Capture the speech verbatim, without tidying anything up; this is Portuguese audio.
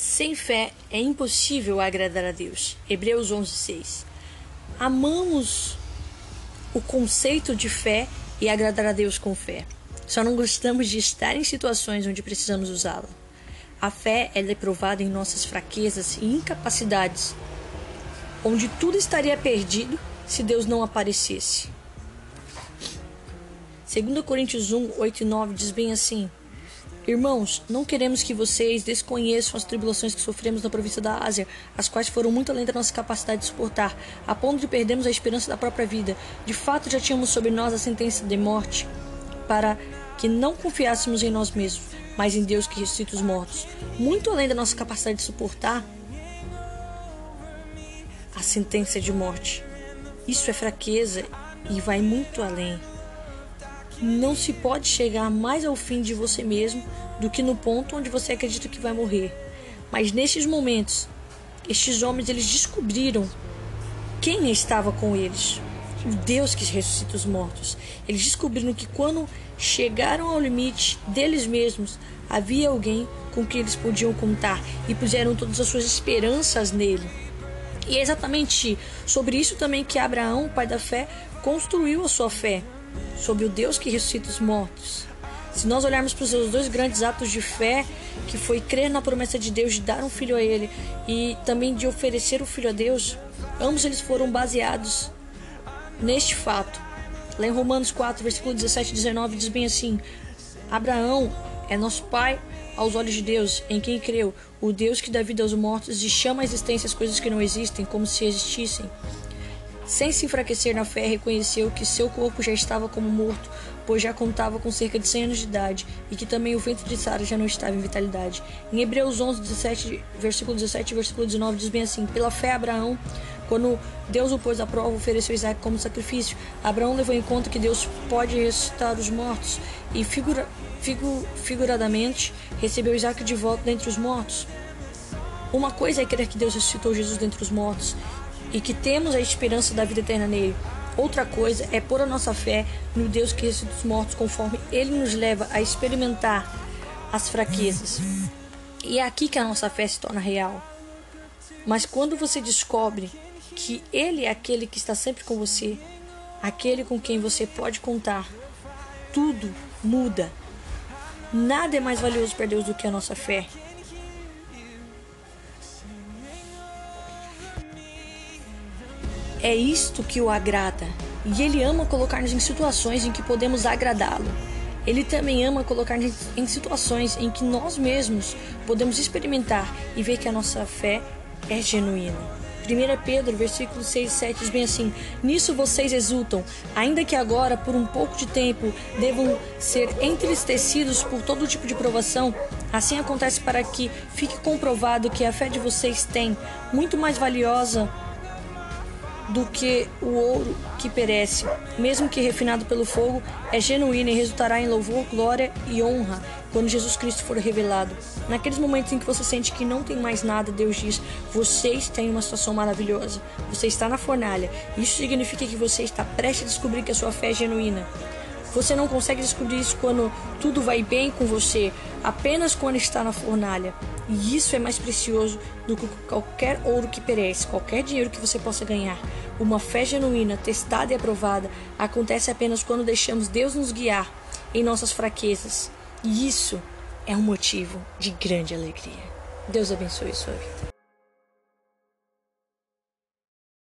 Sem fé é impossível agradar a Deus. Hebreus onze, seis. Amamos o conceito de fé e agradar a Deus com fé. Só não gostamos de estar em situações onde precisamos usá-la. A fé ela é provada em nossas fraquezas e incapacidades, onde tudo estaria perdido se Deus não aparecesse. Segundo Coríntios um, oito e nove diz bem assim: Irmãos, não queremos que vocês desconheçam as tribulações que sofremos na província da Ásia, as quais foram muito além da nossa capacidade de suportar, a ponto de perdermos a esperança da própria vida. De fato, já tínhamos sobre nós a sentença de morte, para que não confiássemos em nós mesmos, mas em Deus que ressuscita os mortos. Muito além da nossa capacidade de suportar a sentença de morte. Isso é fraqueza e vai muito além. Não se pode chegar mais ao fim de você mesmo do que no ponto onde você acredita que vai morrer. Mas nesses momentos, estes homens eles descobriram quem estava com eles. O Deus que ressuscita os mortos. Eles descobriram que quando chegaram ao limite deles mesmos, havia alguém com quem eles podiam contar e puseram todas as suas esperanças nele. E é exatamente sobre isso também que Abraão, o pai da fé, construiu a sua fé, sobre o Deus que ressuscita os mortos. Se nós olharmos para os seus dois grandes atos de fé, que foi crer na promessa de Deus de dar um filho a ele e também de oferecer o filho a Deus, ambos eles foram baseados neste fato. Lá em Romanos quatro, versículo dezessete e dezenove diz bem assim: Abraão é nosso pai aos olhos de Deus, em quem creu, o Deus que dá vida aos mortos e chama à existência as coisas que não existem como se existissem. Sem se enfraquecer na fé, reconheceu que seu corpo já estava como morto, pois já contava com cerca de cem anos de idade, e que também o ventre de Sara já não estava em vitalidade. Em Hebreus onze, dezessete, versículo dezessete e versículo dezenove diz bem assim: Pela fé, Abraão, quando Deus o pôs à prova, ofereceu Isaac como sacrifício. Abraão levou em conta que Deus pode ressuscitar os mortos, e figura, figu, figuradamente recebeu Isaac de volta dentre os mortos. Uma coisa é crer que Deus ressuscitou Jesus dentre os mortos, e que temos a esperança da vida eterna nele. Outra coisa é pôr a nossa fé no Deus que ressuscita os mortos, conforme ele nos leva a experimentar as fraquezas. E é aqui que a nossa fé se torna real. Mas quando você descobre que ele é aquele que está sempre com você, aquele com quem você pode contar, tudo muda. Nada é mais valioso para Deus do que a nossa fé. É isto que o agrada, e Ele ama colocar-nos em situações em que podemos agradá-lo. Ele também ama colocar-nos em situações em que nós mesmos podemos experimentar e ver que a nossa fé é genuína. primeira Pedro, versículos seis e sete diz bem assim: Nisso vocês exultam, ainda que agora, por um pouco de tempo, devam ser entristecidos por todo tipo de provação. Assim acontece para que fique comprovado que a fé de vocês tem, muito mais valiosa do que o ouro que perece, mesmo que refinado pelo fogo, é genuíno e resultará em louvor, glória e honra quando Jesus Cristo for revelado. Naqueles momentos em que você sente que não tem mais nada, Deus diz: vocês têm uma situação maravilhosa, você está na fornalha. Isso significa que você está prestes a descobrir que a sua fé é genuína. Você não consegue descobrir isso quando tudo vai bem com você, apenas quando está na fornalha. E isso é mais precioso do que qualquer ouro que perece, qualquer dinheiro que você possa ganhar. Uma fé genuína, testada e aprovada, acontece apenas quando deixamos Deus nos guiar em nossas fraquezas. E isso é um motivo de grande alegria. Deus abençoe sua vida.